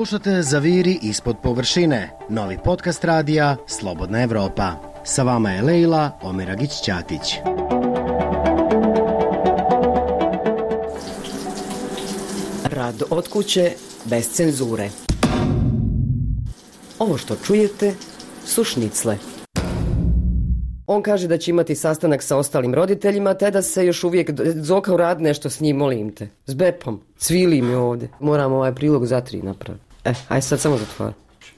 Slušate Zaviri ispod površine, novi podcast radija Slobodna Evropa. Sa vama je Lejla Omeragić-Ćatić. Rad od kuće bez cenzure. Ovo što čujete su šnicle. On kaže da će imati sastanak sa ostalim roditeljima, te da se još uvijek Zoka uradi nešto s njim, molim te. S Bepom. Cvili mi ovdje. Moram ovaj prilog za 3 napraviti. Aj sad samo zatvori.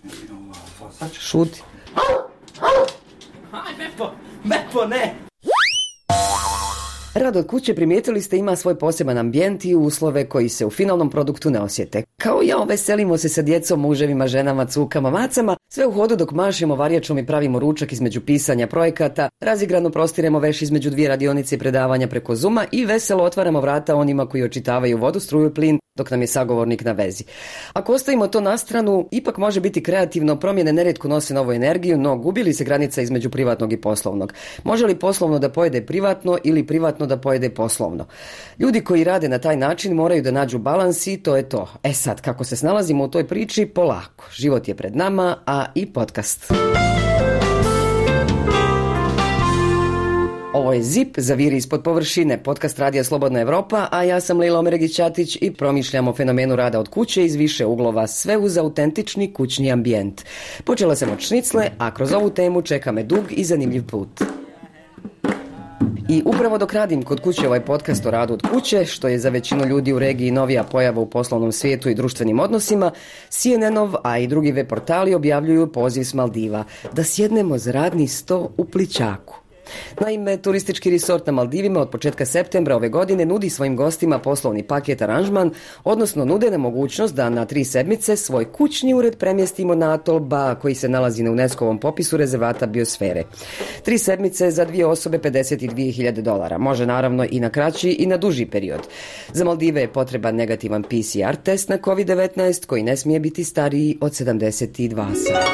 Šuti. Aj Bepo, ne! Rad od kuće, primijetili ste, ima svoj poseban ambijent i uslove koji se u finalnom produktu ne osjete. Kao ja, veselimo se sa djecom, muževima, ženama, cukama, macama, sve u hodu dok mašemo varjačom i pravimo ručak između pisanja projekata, razigrano prostiremo veš između 2 radionice i predavanja preko Zooma i veselo otvaramo vrata onima koji očitavaju vodu, struju, plin, dok nam je sagovornik na vezi. Ako ostavimo to na stranu, ipak može biti kreativno, promjene nerijetko nose novu energiju, no gubi li se granica između privatnog i poslovnog? Može li poslovno da pojede privatno ili privatno da pojede poslovno? Ljudi koji rade na taj način moraju da nađu balans i to je to. Sad, kako se snalazimo u toj priči? Polako. Život je pred nama, a i podcast. Ovo je ZIP, Zaviri ispod površine, podcast radija Slobodna Evropa, a ja sam Lejla Omeragić-Ćatić i promišljam o fenomenu rada od kuće iz više uglova, sve uz autentični kućni ambijent. Počela sam od šnicle, a kroz ovu temu čeka me dug i zanimljiv put. I upravo dok radim kod kuće ovaj podcast o radu od kuće, što je za većinu ljudi u regiji novija pojava u poslovnom svijetu i društvenim odnosima, CNN-ov, a i drugi web portali objavljuju poziv s Maldiva da sjednemo za radni sto u Plićaku. Naime, turistički resort na Maldivima od početka septembra ove godine nudi svojim gostima poslovni paket aranžman, odnosno nude nam mogućnost da na 3 sedmice svoj kućni ured premjestimo na atol Ba, koji se nalazi na UNESCO-ovom popisu rezervata biosfere. 3 sedmice za 2 osobe $52.000. Može naravno i na kraći i na duži period. Za Maldive je potreban negativan PCR test na COVID-19 koji ne smije biti stariji od 72 sata.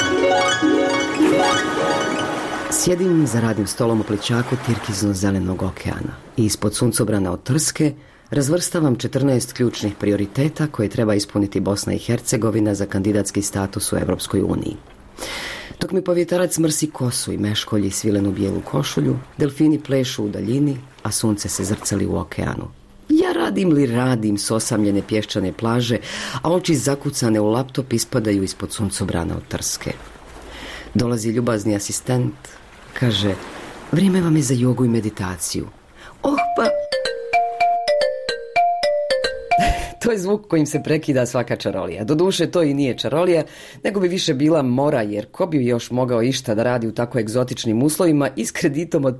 Sjedim za radnim stolom u Plićaku tirkizno-zelenog okeana i ispod suncobrana od Trske razvrstavam 14 ključnih prioriteta koje treba ispuniti Bosna i Hercegovina za kandidatski status u Evropskoj uniji. Dok mi povjetarac mrsi kosu i meškolji svilenu bijelu košulju, delfini plešu u daljini, a sunce se zrcali u okeanu. Ja radim s osamljene pješčane plaže, a oči zakucane u laptop ispadaju ispod suncobrana od Trske. Dolazi ljubazni asistent, kaže, vrijeme vam je za jogu i meditaciju. To je zvuk kojim se prekida svaka čarolija. Doduše, to i nije čarolija, nego bi više bila mora, jer ko bi još mogao išta da radi u tako egzotičnim uslovima i s kreditom od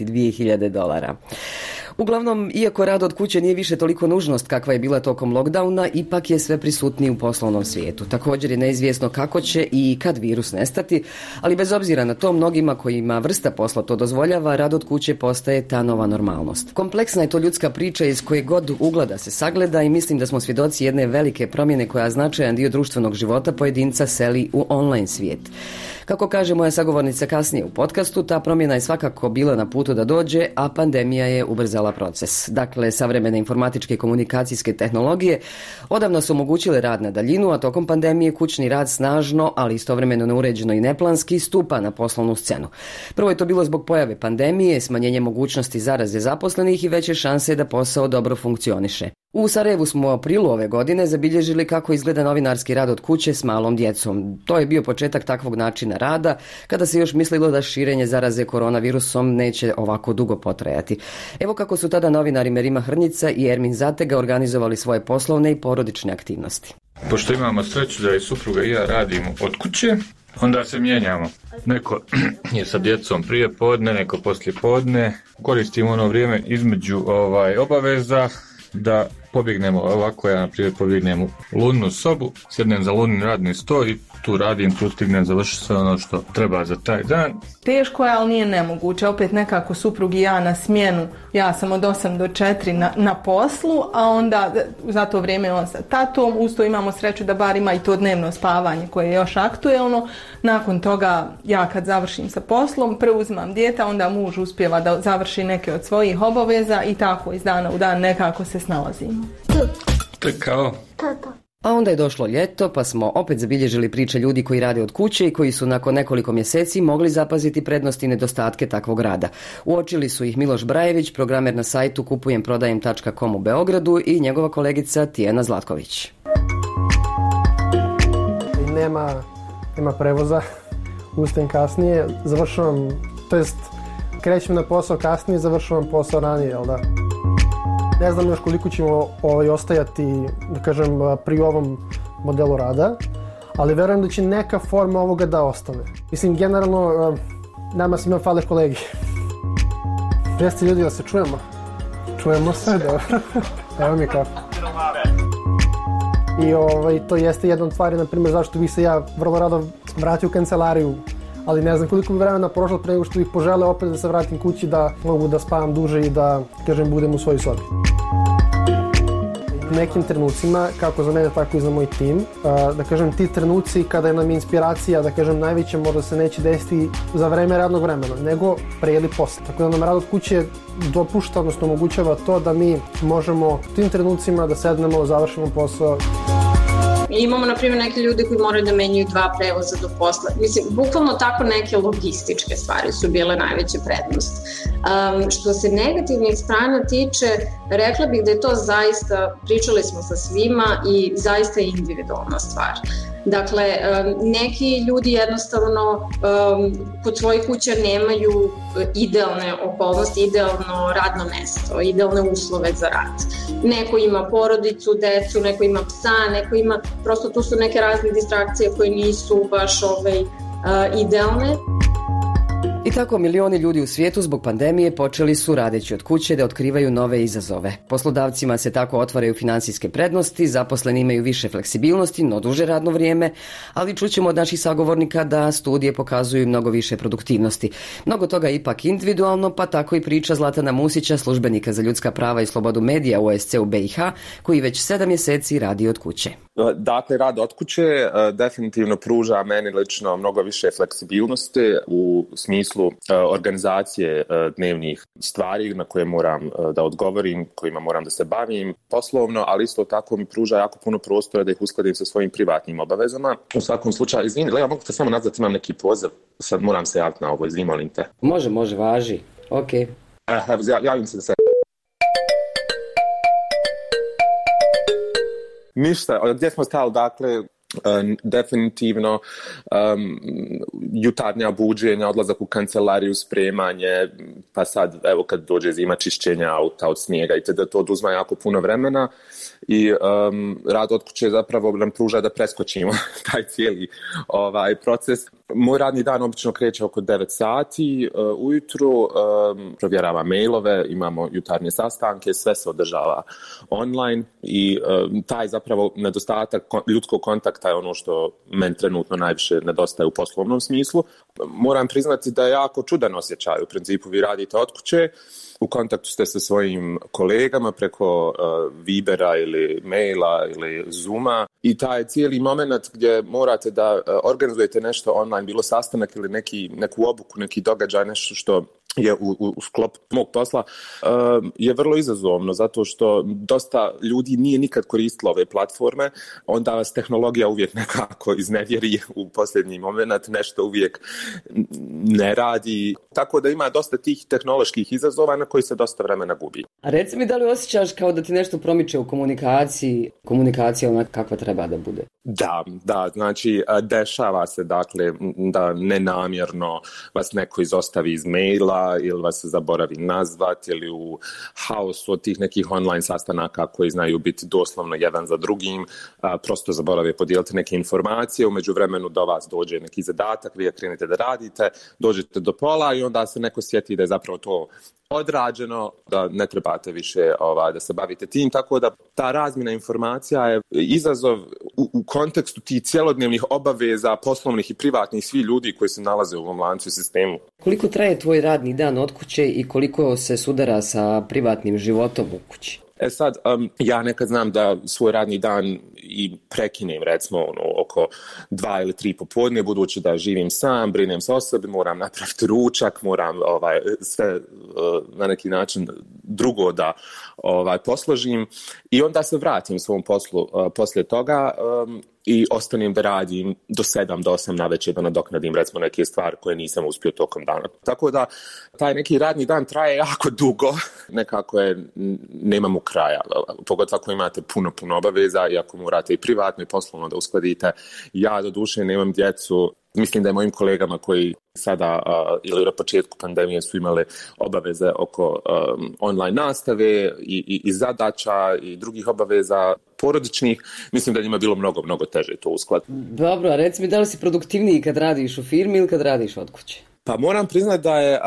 $52.000. Uglavnom, iako rad od kuće nije više toliko nužnost kakva je bila tokom lockdowna, ipak je sve prisutniji u poslovnom svijetu. Također je neizvjesno kako će i kad virus nestati, ali bez obzira na to, mnogima kojima vrsta posla to dozvoljava, rad od kuće postaje ta nova normalnost. Kompleksna je to ljudska priča iz koje god ugla da se sagleda i mislim da smo svjedoci jedne velike promjene koja značajan dio društvenog života pojedinca seli u online svijet. Kako kaže moja sagovornica kasnije u podcastu, ta promjena je svakako bila na putu da dođe, a pandemija je ubrzala proces. Dakle, savremene informatičke i komunikacijske tehnologije odavno su omogućile rad na daljinu, a tokom pandemije kućni rad snažno, ali istovremeno neuređeno i neplanski, stupa na poslovnu scenu. Prvo je to bilo zbog pojave pandemije, smanjenje mogućnosti zaraze zaposlenih i veće šanse da posao dobro funkcioniše. U Sarajevu smo u aprilu ove godine zabilježili kako izgleda novinarski rad od kuće s malom djecom. To je bio početak takvog načina rada, kada se još mislilo da širenje zaraze koronavirusom neće ovako dugo potrajati. Evo kako su tada novinari Merima Hrnjica i Ermin Zatega organizovali svoje poslovne i porodične aktivnosti. Pošto imamo sreću da i supruga i ja radimo od kuće, onda se mijenjamo. Neko je sa djecom prije podne, neko poslije podne. Koristimo ono vrijeme između obaveza da pobjegnemo ovako, ja na primjer pobjegnem u lunnu sobu, sjednem za lunni radni sto i tu radim, tu stignem završiti sve ono što treba za taj dan. Teško je, ali nije nemoguće. Opet nekako suprug i ja na smjenu, ja sam od 8 do 4 na poslu, a onda za to vrijeme on sa tatom, usto imamo sreću da bar ima i to dnevno spavanje koje je još aktuelno. Nakon toga ja kad završim sa poslom, preuzimam dijete, onda muž uspijeva da završi neke od svojih obaveza i tako iz dana u dan nekako se snalazimo. To je kao A onda je došlo ljeto, pa smo opet zabilježili priče ljudi koji rade od kuće i koji su nakon nekoliko mjeseci mogli zapaziti prednosti i nedostatke takvog rada. Uočili su ih Miloš Brajević, programer na sajtu kupujemprodajem.com u Beogradu, i njegova kolegica Tijana Zlatković. Nema prevoza, ustajem kasnije, završavam, krećem na posao kasnije, završavam posao ranije, jel da? Ne znam još koliko ćemo ostajati, da kažem, pri ovom modelu rada, ali verujem da će neka forma ovoga da ostane. Mislim, generalno, nama svima fale kolegi. Jeste ljudi da se čujemo? Čujemo se, dobro. Evo mi kafe. I to jeste jedna od stvari, na primjer, zašto bi se ja vrlo rado vratio u kancelariju, ali ne znam koliko bi vremena prošlo pre nego što bih poželeo opet da se vratim kući, da mogu da spavam duže i da, kažem, budem u svojoj sobi. U nekim trenucima, kako za mene, tako i za moj tim, da kažem, ti trenuci kada nam je inspiracija, da kažem, najveća možda se neće desiti za vreme radnog vremena, nego pre ili posle. Tako da nam rad od kuće dopušta, odnosno omogućava to da mi možemo u tim trenucima da sednemo, završimo posao. Imamo, na primjer, neke ljude koji moraju da menjaju 2 prevoza do posla. Mislim, bukvalno tako neke logističke stvari su bile najveća prednost. Što se negativnih strana tiče, rekla bih da je to zaista, pričali smo sa svima i zaista je individualna stvar. Dakle, neki ljudi jednostavno kod svojih kuća nemaju idealne okolnosti, idealno radno mesto, idealne uslove za rad. Neko ima porodicu, decu, neko ima psa, neko ima, prosto tu su neke razne distrakcije koje nisu baš idealne. I tako milioni ljudi u svijetu zbog pandemije počeli su, radeći od kuće, da otkrivaju nove izazove. Poslodavcima se tako otvaraju financijske prednosti, zaposleni imaju više fleksibilnosti, no duže radno vrijeme, ali čućemo od naših sagovornika da studije pokazuju mnogo više produktivnosti. Mnogo toga je ipak individualno, pa tako i priča Zlatana Musića, službenika za ljudska prava i slobodu medija u OSCE u BiH, koji već 7 mjeseci radi od kuće. Dakle, rad od kuće definitivno pruža meni lično mnogo više fleksibilnosti u smislu organizacije dnevnih stvari na koje moram da odgovorim, kojima moram da se bavim poslovno, ali isto tako mi pruža jako puno prostora da ih uskladim sa svojim privatnim obavezama. U svakom slučaju, izvini, Lea, mogu te samo nazvati, imam neki poziv, sad moram se javiti na ovo, izvini, molim te. Može, važi, okej. Javim se da se... Ništa, gdje smo stali, dakle, definitivno jutarnja buđenja, odlazak u kancelariju, spremanje, pa sad, evo, kad dođe zima, čišćenja auta od snijega i da to oduzma jako puno vremena i rad od kuće zapravo nam pruža da preskočimo taj cijeli proces. Moj radni dan obično kreće oko 9 sati ujutru, provjeravam mailove, imamo jutarnje sastanke, sve se održava online i taj zapravo nedostatak ljudskog kontakta je ono što meni trenutno najviše nedostaje u poslovnom smislu. Moram priznati da je jako čudan osjećaj. U principu vi radite od kuće, u kontaktu ste sa svojim kolegama preko Vibera ili maila ili Zooma i taj cijeli moment gdje morate da organizujete nešto online, bilo sastanak ili neku obuku, neki događaj, nešto što je u sklopu mog posla, je vrlo izazovno zato što dosta ljudi nije nikad koristilo ove platforme, onda vas tehnologija uvijek nekako iznevjeri u posljednji moment, nešto uvijek ne radi, tako da ima dosta tih tehnoloških izazova na koji se dosta vremena gubi. A reci mi, da li osjećaš kao da ti nešto promiče u komunikaciji, komunikacija ona kakva treba da bude? Da, znači dešava se dakle da nenamjerno vas neko izostavi iz maila ili vas zaboravi nazvati ili u haosu od tih nekih online sastanaka koji znaju biti doslovno jedan za drugim, prosto zaborave podijeliti neke informacije, u međuvremenu do vas dođe neki zadatak, vi krenete da radite, dođete do pola i onda se neko sjeti da je zapravo to odrađeno, da ne trebate više da se bavite tim, tako da ta razmjena informacija je izazov u kontekstu tih cjelodnevnih obaveza, poslovnih i privatnih, svi ljudi koji se nalaze u ovom lancu i sistemu. Koliko traje tvoj radni dan od kuće i koliko se sudara sa privatnim životom u kući? Sad, ja nekad znam da svoj radni dan i prekinem, recimo, oko 2 ili 3 popodne, budući da živim sam, brinem se o sebi, moram napraviti ručak, moram sve na neki način drugo da posložim i onda se vratim svom poslu poslije toga i ostanem da radim do 7 do 8 navečer da nadoknadim recimo neke stvari koje nisam uspio tokom dana. Tako da taj neki radni dan traje jako dugo, nekako nemamo kraja, pogotovo ako imate puno obaveza i ako morate i privatno i poslovno da uskladite. Ja doduše nemam djecu, mislim da je mojim kolegama koji sada ili na početku pandemije su imali obaveze oko online nastave i zadaća i drugih obaveza porodičnih, mislim da je njima bilo mnogo teže to uskladiti. Dobro, a reci mi, da li si produktivniji kad radiš u firmi ili kad radiš od kuće? Pa moram priznati da je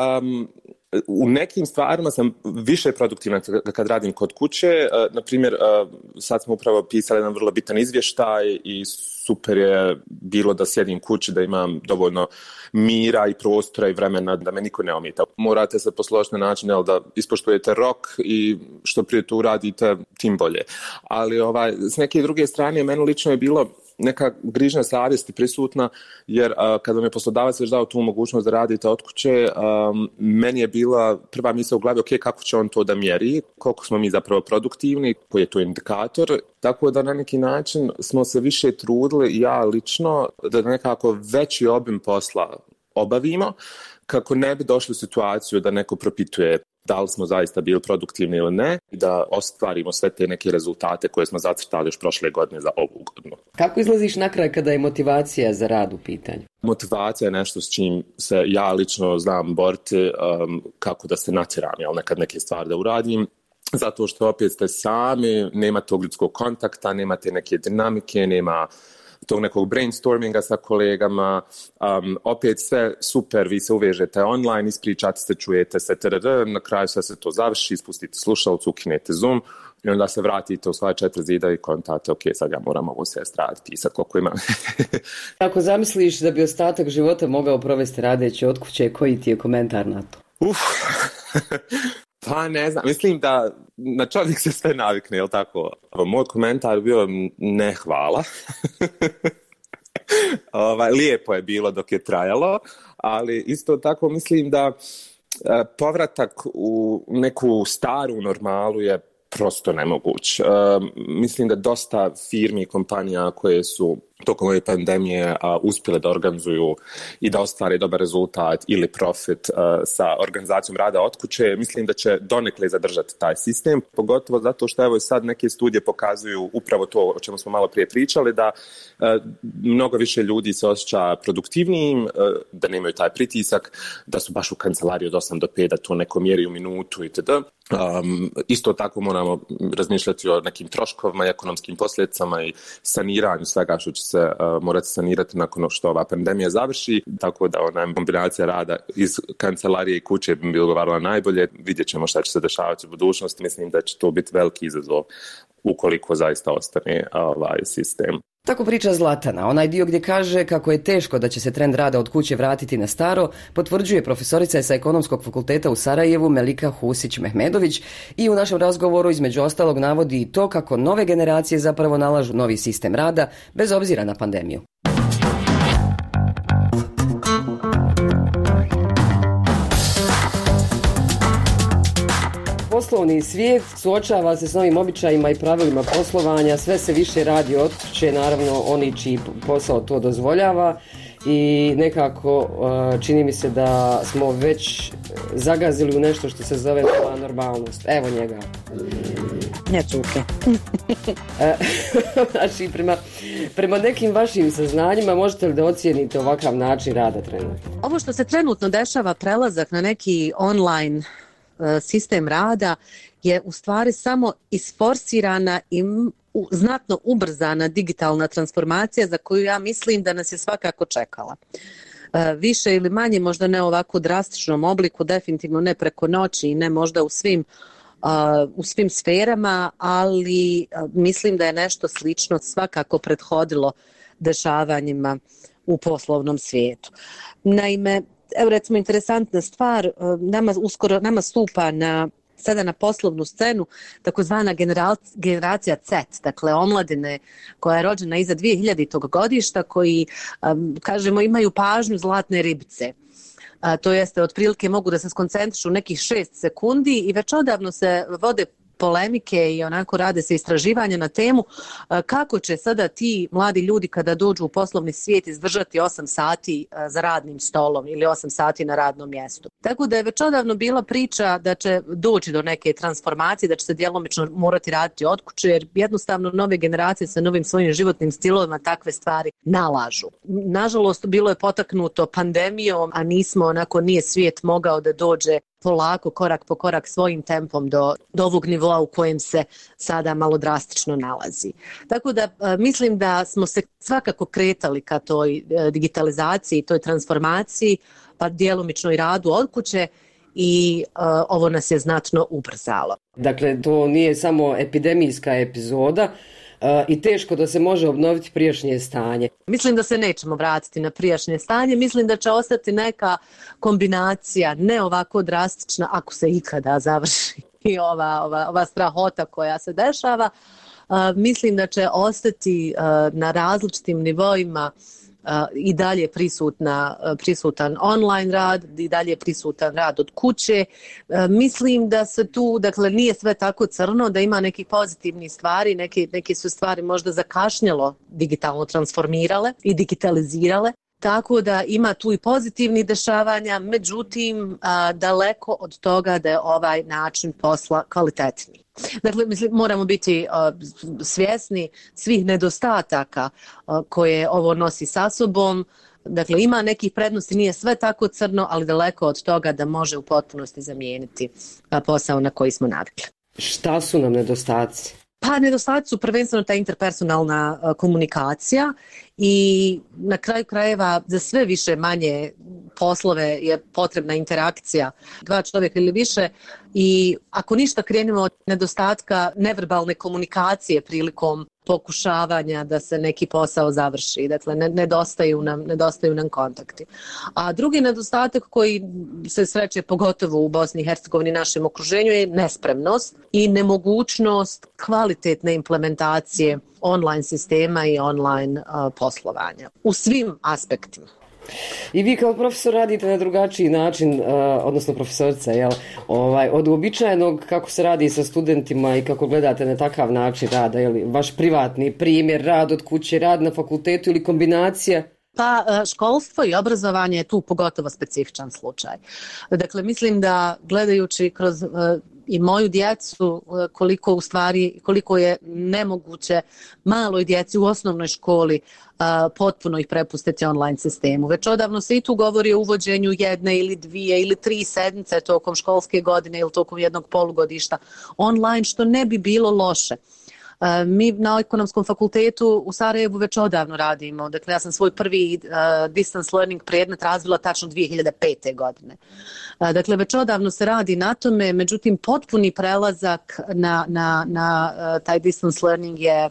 u nekim stvarima sam više produktivan kad radim kod kuće. Naprimjer, sad smo upravo pisali jedan vrlo bitan izvještaj i super je bilo da sjedim kući, da imam dovoljno mira i prostora i vremena da me niko ne ometa. Morate se posložiti na način da ispoštujete rok i što prije to uradite, tim bolje. Ali s neke druge strane, meni lično je bilo neka grižnja savjesti prisutna, jer kada mi je poslodavac već dao tu mogućnost da radite od kuće, meni je bila prva misao u glavi, ok, kako će on to da mjeri, koliko smo mi zapravo produktivni, koji je to indikator, tako da na neki način smo se više trudili, ja lično, da nekako veći obim posla obavimo, kako ne bi došli u situaciju da neko propituje da li smo zaista bili produktivni ili ne i da ostvarimo sve te neke rezultate koje smo zacrtali još prošle godine za ovu godinu. Kako izlaziš na kraj kada je motivacija za rad u pitanju? Motivacija je nešto s čim se ja lično znam boriti, kako da se natjeram, nekad neke stvari da uradim. Zato što opet ste sami, nema tog ljudskog kontakta, nema te neke dinamike, nema tog nekog brainstorminga sa kolegama, opet sve super, vi se uvežete online, ispričate se, čujete se, na kraju sve se to završi, spustite slušalicu, ukinete Zoom i onda se vratite u svoje 4 zida i kontate, ok, sad ja moram ovo sve raditi, pisati koliko imam. Ako zamisliš da bi ostatak života mogao provesti radeći od kuće, koji ti je komentar na to? Pa ne znam, mislim da na čovjek se sve navikne, jel tako? Moj komentar bio ne hvala. Lijepo je bilo dok je trajalo, ali isto tako mislim da povratak u neku staru normalu je prosto nemoguć. Mislim da dosta firmi i kompanija koje su tokom ove pandemije uspjele da organizuju i da ostvare dobar rezultat ili profit sa organizacijom rada od kuće, mislim da će donekle zadržati taj sistem, pogotovo zato što evo sad neke studije pokazuju upravo to o čemu smo malo prije pričali, da mnogo više ljudi se osjeća produktivnijim, da nemaju taj pritisak, da su baš u kancelariji od 8 do 5, da to neko mjeri u minutu itd. Isto tako moramo razmišljati o nekim troškovima i ekonomskim posljedicama i saniranju svega što će se morati sanirati nakon što ova pandemija završi, tako da kombinacija rada iz kancelarije i kuće bi odgovarala najbolje. Vidjet ćemo šta će se dešavati u budućnosti, mislim da će to biti veliki izazov ukoliko zaista ostane ovaj sistem. Tako priča Zlatana. Onaj dio gdje kaže kako je teško da će se trend rada od kuće vratiti na staro, potvrđuje profesorica sa Ekonomskog fakulteta u Sarajevu Melika Husić-Mehmedović i u našem razgovoru između ostalog navodi i to kako nove generacije zapravo nalažu novi sistem rada bez obzira na pandemiju. Poslovni svijet suočava se s novim običajima i pravilima poslovanja, sve se više radi od kuće, naravno oni čiji posao to dozvoljava i nekako čini mi se da smo već zagazili u nešto što se zove nova normalnost. Evo njega. Ne cuke. Znači, prema nekim vašim saznanjima možete li da ocijenite ovakav način rada trenutno? Ovo što se trenutno dešava, prelazak na neki online sistem rada, je u stvari samo isforsirana i znatno ubrzana digitalna transformacija za koju ja mislim da nas je svakako čekala. Više ili manje, možda ne ovako drastičnom obliku, definitivno ne preko noći i ne možda u svim sferama, ali mislim da je nešto slično svakako prethodilo dešavanjima u poslovnom svijetu. Naime, evo recimo interesantna stvar, nama stupa na sada na poslovnu scenu takozvana generacija Z, dakle omladine koja je rođena iza 2000. godišta, koji, kažemo, imaju pažnju zlatne ribice. To jeste, otprilike mogu da se skoncentrišu nekih 6 sekundi i već odavno se vode polemike i onako rade se istraživanja na temu kako će sada ti mladi ljudi kada dođu u poslovni svijet izdržati 8 sati za radnim stolom ili 8 sati na radnom mjestu. Tako da je već odavno bila priča da će doći do neke transformacije, da će se djelomično morati raditi od kuće, jer jednostavno nove generacije sa novim svojim životnim stilovima takve stvari nalažu. Nažalost, bilo je potaknuto pandemijom, a nije svijet mogao da dođe polako, korak po korak, svojim tempom do ovog nivoa u kojem se sada malo drastično nalazi. Tako da mislim da smo se svakako kretali ka toj digitalizaciji, toj transformaciji, pa djelomično i radu od kuće, i ovo nas je znatno ubrzalo. Dakle, to nije samo epidemijska epizoda i teško da se može obnoviti prijašnje stanje. Mislim da se nećemo vratiti na prijašnje stanje, mislim da će ostati neka kombinacija, ne ovako drastična, ako se ikada završi i ova strahota koja se dešava. Mislim da će ostati na različitim nivoima i dalje prisutan online rad, i dalje prisutan rad od kuće. Mislim da se tu, dakle, nije sve tako crno, da ima nekih pozitivnih stvari, neke su stvari možda zakašnjelo digitalno transformirale i digitalizirale. Tako da ima tu i pozitivnih dešavanja, međutim daleko od toga da je ovaj način posla kvalitetniji. Dakle, moramo biti svjesni svih nedostataka koje ovo nosi sa sobom. Dakle, ima nekih prednosti, nije sve tako crno, ali daleko od toga da može u potpunosti zamijeniti posao na koji smo navikli. Šta su nam nedostaci? Pa nedostaci su prvenstveno ta interpersonalna komunikacija i na kraju krajeva za sve više manje poslove je potrebna interakcija 2 čovjeka ili više, i ako ništa krenemo od nedostatka neverbalne komunikacije prilikom pokušavanja da se neki posao završi. Dakle, nedostaju nam kontakti. A drugi nedostatak koji se sreće pogotovo u Bosni i Hercegovini, našem okruženju, je nespremnost i nemogućnost kvalitetne implementacije online sistema i online poslovanja u svim aspektima. I vi kao profesor radite na drugačiji način, odnosno profesorica, od uobičajenog kako se radi sa studentima i kako gledate na takav način rada, vaš privatni primjer, rad od kuće, rad na fakultetu ili kombinacija? Pa školstvo i obrazovanje je tu pogotovo specifičan slučaj. Dakle, mislim da gledajući kroz i moju djecu, koliko je nemoguće maloj djeci u osnovnoj školi potpuno ih prepustiti online sistemu. Već odavno se i tu govori o uvođenju 1 ili 2 ili 3 sedmice tokom školske godine ili tokom jednog polugodišta online, što ne bi bilo loše. Mi na Ekonomskom fakultetu u Sarajevu već odavno radimo. Dakle, ja sam svoj prvi distance learning predmet razvila tačno 2005. godine. Dakle, već odavno se radi na tome, međutim, potpuni prelazak na taj distance learning je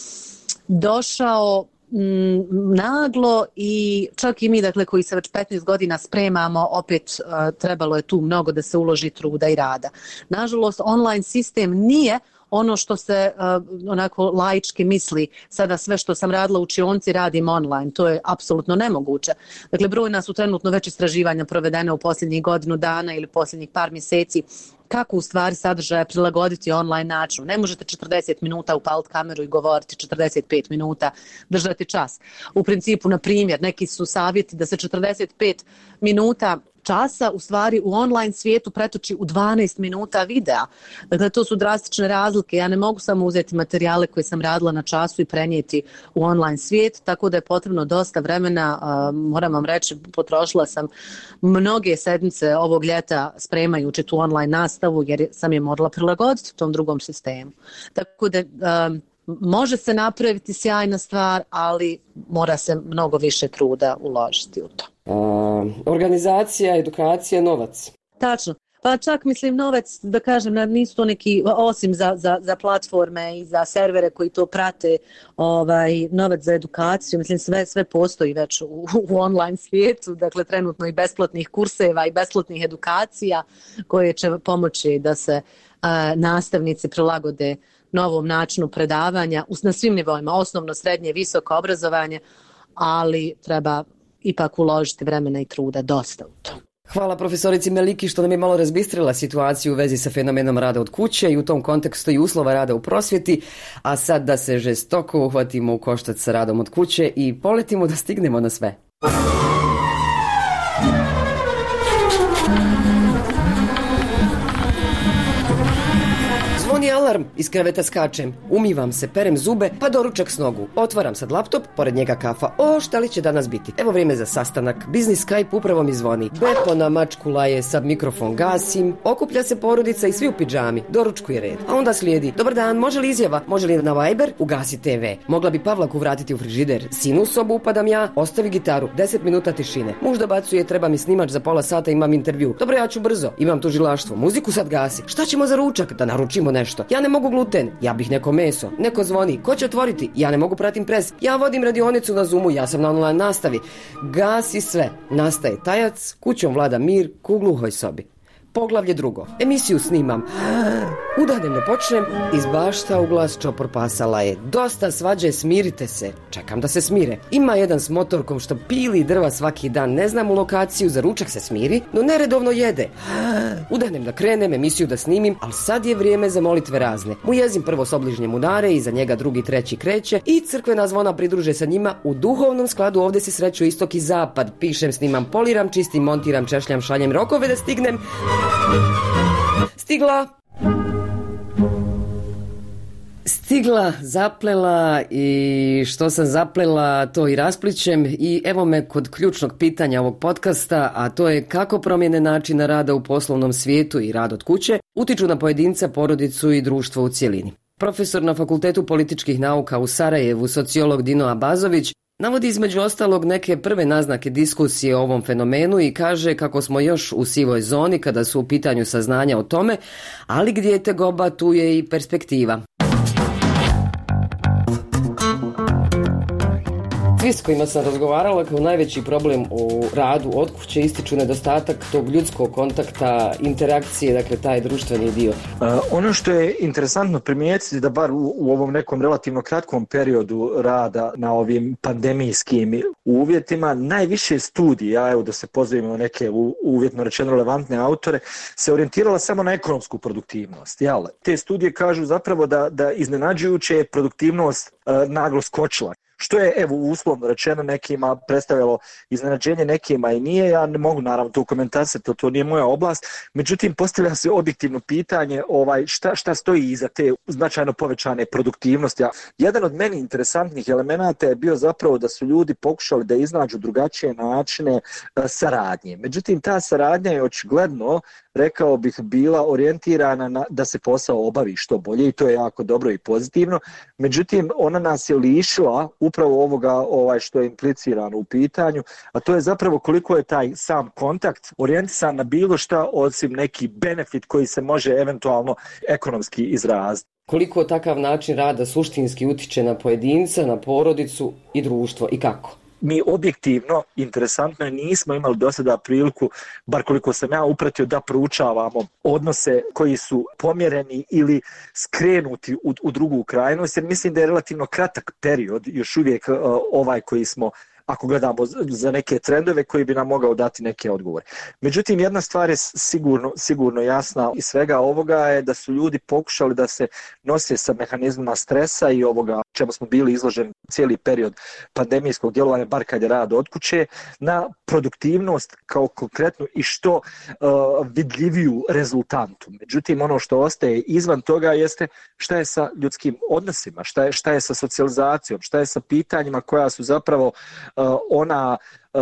došao naglo i čak i mi, dakle, koji se već 15 godina spremamo, opet trebalo je tu mnogo da se uloži truda i rada. Nažalost, online sistem nije ono što se onako laički misli, sada sve što sam radila u učionci radim online, to je apsolutno nemoguće. Dakle, brojna su trenutno već istraživanja provedene u posljednjih godinu dana ili posljednjih par mjeseci kako u stvari sadržaja prilagoditi online načinu. Ne možete 40 minuta upaliti kameru i govoriti 45 minuta, držati čas. U principu, na primjer, neki su savjeti da se 45 minuta časa u stvari u online svijetu pretoči u 12 minuta videa. Dakle, to su drastične razlike. Ja ne mogu samo uzeti materijale koje sam radila na času i prenijeti u online svijet, tako da je potrebno dosta vremena. Moram vam reći, potrošila sam mnoge sedmice ovog ljeta spremajući tu online nastavu jer sam je morala prilagoditi tom drugom sistemu. Tako da može se napraviti sjajna stvar, ali mora se mnogo više truda uložiti u to. Organizacija, edukacija, novac. Tačno. Pa čak mislim novac, da kažem, nisu to neki, osim za platforme i za servere koji to prate, novac za edukaciju, mislim sve postoji već u online svijetu, dakle trenutno i besplatnih kurseva i besplatnih edukacija koje će pomoći da se nastavnici prilagode novom načinu predavanja na svim nivoima, osnovno, srednje, visoko obrazovanje, ali treba ipak uložiti vremena i truda dosta u to. Hvala profesorici Meliki što nam je malo razbistrila situaciju u vezi sa fenomenom rada od kuće i u tom kontekstu i uslova rada u prosvjeti, a sad da se žestoko uhvatimo u koštac sa radom od kuće i poletimo da stignemo na sve. Zvoni alarm, iz kreveta skačem, umivam se, perem zube, pa doručak s nogu. Otvaram sad laptop, pored njega kafa. O, šta li će danas biti? Evo vrijeme za sastanak. Biznis Skype upravo mi zvoni. Bepo na mačku laje, sad mikrofon gasim. Okuplja se porodica i svi u pidžami. Doručkuje red. A onda slijedi. Dobar dan, može li izjava? Može li na Viber? Ugasi TV. Mogla bi Pavlaku vratiti u frižider. Sinu u sobu upadam ja. Ostavi gitaru. 10 minuta tišine. Muž dobacuje, treba mi snimač za pola sata, imam intervju. Dobro, ja ću brzo. Imam tužilaštvo. Muziku sad gasi. Šta ćemo za ručak? Da naručimo nešto. Ja ne mogu gluten, ja bih neko meso. Neko zvoni, ko će otvoriti? Ja ne mogu, pratim pres. Ja vodim radionicu na Zoomu, ja sam na online nastavi. Gasi sve. Nastaje tajac, kućom vlada mir, u gluhoj sobi. Poglavlje 2. Emisiju snimam. Udahnem ne počnem, iz bašta u glas čopor pasa laje. Dosta svađe, smirite se. Čekam da se smire. Ima jedan s motorkom što pili drva svaki dan. Ne znam u lokaciju, za ručak se smiri, no neredovno jede. Udahnem da krenem, emisiju da snimim, ali sad je vrijeme za molitve razne. Mu jezim prvo s obližnjem udare, iza njega drugi, treći kreće i crkvena zvona pridruže sa njima. U duhovnom skladu ovdje se sreću istok i zapad. Pišem, snimam, poliram, čistim, montiram, češljam, šaljem rokove da stignem. Stigla, zaplela i što sam zaplela to i rasplićem i evo me kod ključnog pitanja ovog podcasta, a to je kako promjene načina rada u poslovnom svijetu i rad od kuće utiču na pojedinca, porodicu i društvo u cjelini. Profesor na Fakultetu političkih nauka u Sarajevu, sociolog Dino Abazović, navodi između ostalog neke prve naznake diskusije o ovom fenomenu i kaže kako smo još u sivoj zoni kada su u pitanju saznanja o tome, ali gdje je tegoba, tu je i perspektiva. Svi s kojima sam razgovarala kao najveći problem u radu od kuće ističu nedostatak tog ljudskog kontakta, interakcije, dakle taj društveni dio. Ono što je interesantno primijetiti da bar u ovom nekom relativno kratkom periodu rada na ovim pandemijskim uvjetima, najviše studija, evo da se pozovemo neke uvjetno rečeno relevantne autore, se orijentirala samo na ekonomsku produktivnost. Jel? Te studije kažu zapravo da iznenađujuće je produktivnost naglo skočila. Što je, evo, uslovno rečeno nekima predstavljalo iznenađenje, nekima i nije. Ja ne mogu naravno to komentarisati, to nije moja oblast. Međutim, postavlja se objektivno pitanje šta stoji iza te značajno povećane produktivnosti. Jedan od meni interesantnih elemenata je bio zapravo da su ljudi pokušali da iznađu drugačije načine saradnje. Međutim, ta saradnja je očigledno, rekao bih, bila orijentirana da se posao obavi što bolje i to je jako dobro i pozitivno. Međutim, ona nas je lišila upravo ovoga što je implicirano u pitanju, a to je zapravo koliko je taj sam kontakt orijentisan na bilo šta osim neki benefit koji se može eventualno ekonomski izraziti. Koliko takav način rada suštinski utiče na pojedinca, na porodicu i društvo i kako? Mi objektivno, interesantno, nismo imali do sada priliku, bar koliko sam ja upratio, da proučavamo odnose koji su pomjereni ili skrenuti u drugu krajnost, jer mislim da je relativno kratak period još uvijek ovaj koji smo, ako gledamo za neke trendove koji bi nam mogao dati neke odgovore. Međutim, jedna stvar je sigurno jasna iz svega ovoga je da su ljudi pokušali da se nose sa mehanizmima stresa i ovoga čemu smo bili izloženi cijeli period pandemijskog djelovanja, bar kad je rad od kuće, na produktivnost kao konkretnu i što vidljiviju rezultantu. Međutim, ono što ostaje izvan toga jeste šta je sa ljudskim odnosima, šta je sa socijalizacijom, šta je sa pitanjima koja su zapravo ona,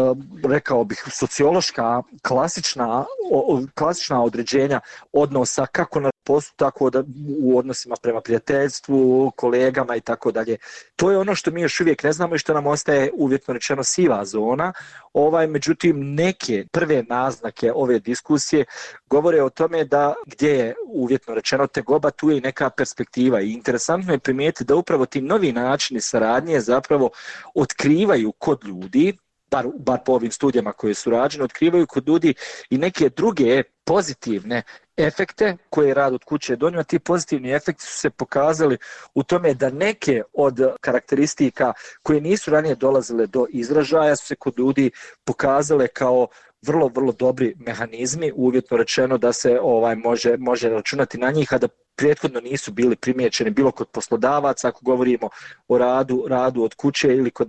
rekao bih, sociološka, klasična određenja odnosa kako na poslu, tako da u odnosima prema prijateljstvu, kolegama i tako dalje. To je ono što mi još uvijek ne znamo i što nam ostaje uvjetno rečeno siva zona. Međutim, neke prve naznake ove diskusije govore o tome da gdje je uvjetno rečeno tegoba, tu je i neka perspektiva. I interesantno je primijetiti da upravo ti novi načini saradnje zapravo otkrivaju kod ljudi, bar po ovim studijama koje su rađene, otkrivaju kod ljudi i neke druge pozitivne efekte koje je rad od kuće donio. Ti pozitivni efekti su se pokazali u tome da neke od karakteristika koje nisu ranije dolazile do izražaja su se kod ljudi pokazale kao vrlo, vrlo dobri mehanizmi, uvjetno rečeno da se može računati na njih, a da prethodno nisu bili primijećeni bilo kod poslodavaca, ako govorimo o radu od kuće ili kod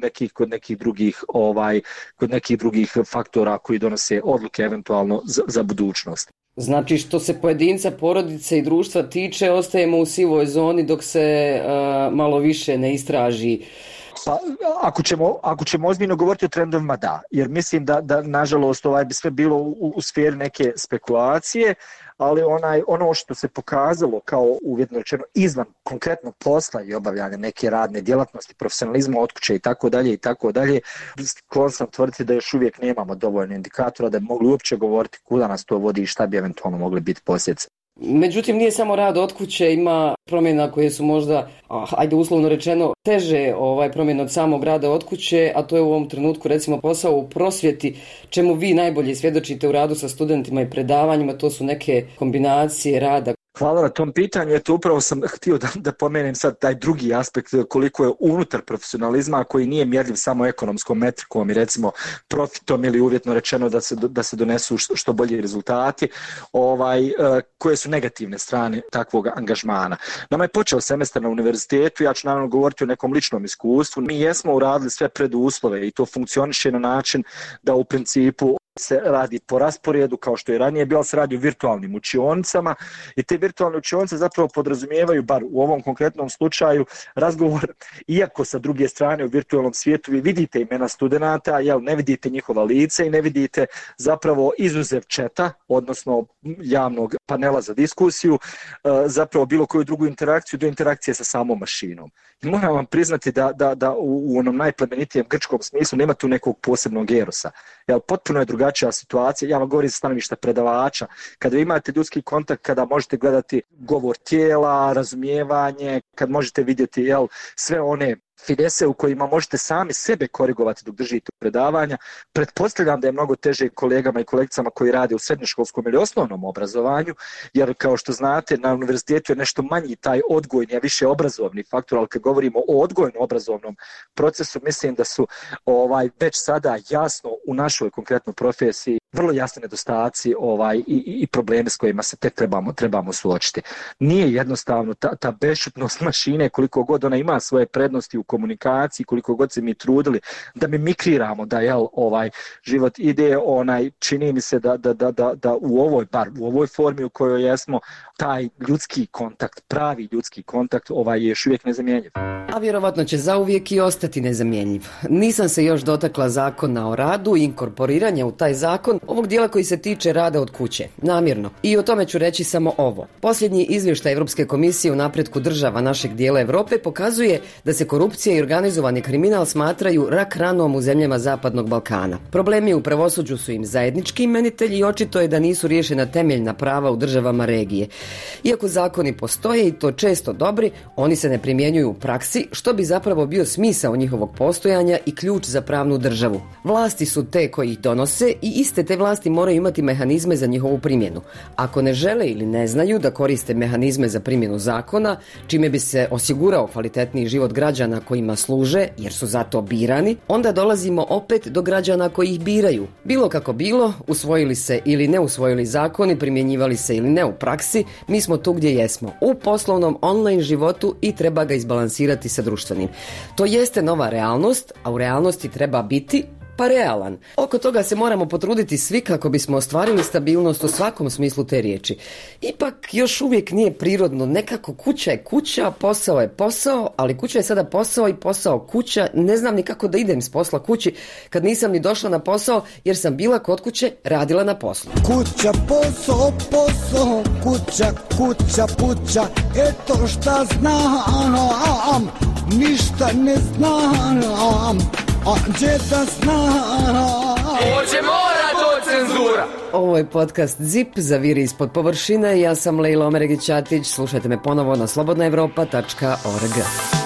nekih drugih faktora koji donose odluke eventualno za budućnost. Znači, što se pojedinca, porodice i društva tiče, ostajemo u sivoj zoni dok se malo više ne istraži. Pa, ako ćemo ozbiljno govoriti o trendovima, da, jer mislim da nažalost bi sve bilo u sferi neke spekulacije, ali ono što se pokazalo kao uvjetno rečeno izvan konkretnog posla i obavljanja neke radne djelatnosti, profesionalizma od kuće i tako dalje, sklon sam tvrditi da još uvijek nemamo dovoljno indikatora da bi mogli uopće govoriti kuda nas to vodi i šta bi eventualno mogli biti posljedice. Međutim, nije samo rad od kuće, ima promjena koje su možda, uslovno rečeno, teže promjena od samog rada od kuće, a to je u ovom trenutku recimo posao u prosvjeti, čemu vi najbolje svjedočite u radu sa studentima i predavanjima, to su neke kombinacije rada. Hvala na tom pitanju. Eto, upravo sam htio da pomenem sad taj drugi aspekt koliko je unutar profesionalizma koji nije mjerljiv samo ekonomskom metrikom i recimo profitom ili uvjetno rečeno da se donesu što bolji rezultati, koje su negativne strane takvog angažmana. Nama je počeo semestar na univerzitetu, ja ću naravno govoriti o nekom ličnom iskustvu. Mi jesmo uradili sve preduslove i to funkcioniše na način da u principu se radi po rasporedu kao što je ranije bilo, se radi o virtualnim učionicama i te virtualne učionice zapravo podrazumijevaju, bar u ovom konkretnom slučaju, razgovor, iako sa druge strane u virtualnom svijetu vi vidite imena studenata, ne vidite njihova lica i ne vidite zapravo izuzev četa, odnosno javnog panela za diskusiju, zapravo bilo koju drugu interakciju do interakcije sa samom mašinom. I moram vam priznati da u onom najplemenitijem grčkom smislu nema tu nekog posebnog erosa. Potpuno je drugačija situacija, ja vam govorim sa stanovišta predavača, kada imate ljudski kontakt, kada možete gledati govor tijela, razumijevanje, kad možete vidjeti sve one finese u kojima možete sami sebe korigovati dok držite predavanja. Pretpostavljam da je mnogo teže kolegama i kolegicama koji rade u srednjoškolskom ili osnovnom obrazovanju, jer kao što znate na univerzitetu je nešto manji taj odgojni, a više obrazovni faktor, ali kad govorimo o odgojno-obrazovnom procesu, mislim da su već sada jasno u našoj konkretnoj profesiji vrlo jasni nedostaci i problemi s kojima se tek trebamo suočiti. Nije jednostavno ta bešćutnost mašine, koliko god ona ima svoje prednosti u komunikaciji, koliko god se mi trudili da mimikriramo da život ide, čini mi se da u ovoj formi u kojoj jesmo, taj ljudski kontakt, pravi ljudski kontakt je još uvijek nezamjenjiv. A vjerovatno će zauvijek i ostati nezamjenjiv. Nisam se još dotakla zakona o radu i inkorporiranja u taj zakon ovog dijela koji se tiče rada od kuće, namjerno. I o tome ću reći samo ovo. Posljednji izvještaj Europske komisije u napretku država našeg dijela Europe pokazuje da se korupcija i organizovani kriminal smatraju rak ranom u zemljama Zapadnog Balkana. Problemi u pravosuđu su im zajednički imenitelji i očito je da nisu riješena temeljna prava u državama regije. Iako zakoni postoje i to često dobri, oni se ne primjenjuju u praksi, što bi zapravo bio smisao njihovog postojanja i ključ za pravnu državu. Vlasti su te koji ih donose i iste te vlasti moraju imati mehanizme za njihovu primjenu. Ako ne žele ili ne znaju da koriste mehanizme za primjenu zakona, čime bi se osigurao kvalitetniji život građana kojima služe, jer su zato birani, onda dolazimo opet do građana koji ih biraju. Bilo kako bilo, usvojili se ili ne usvojili zakoni, primjenjivali se ili ne u praksi, mi smo tu gdje jesmo, u poslovnom online životu i treba ga izbalansirati sa društvenim. To jeste nova realnost, a u realnosti treba biti realan. Oko toga se moramo potruditi svi kako bismo ostvarili stabilnost u svakom smislu te riječi. Ipak još uvijek nije prirodno, nekako kuća je kuća, posao je posao, ali kuća je sada posao i posao kuća. Ne znam ni kako da idem s posla kući kad nisam ni došla na posao jer sam bila kod kuće, radila na poslu. Kuća, posao, posao, kuća, kuća, puća, eto šta znam, ništa ne znam, a gdje da znam. Hoće mora to cenzura. Ovo je podcast ZIP, Zaviri ispod površine. Ja sam Lejla Omeregić-Ćatić. Slušajte me ponovo na slobodnaevropa.org.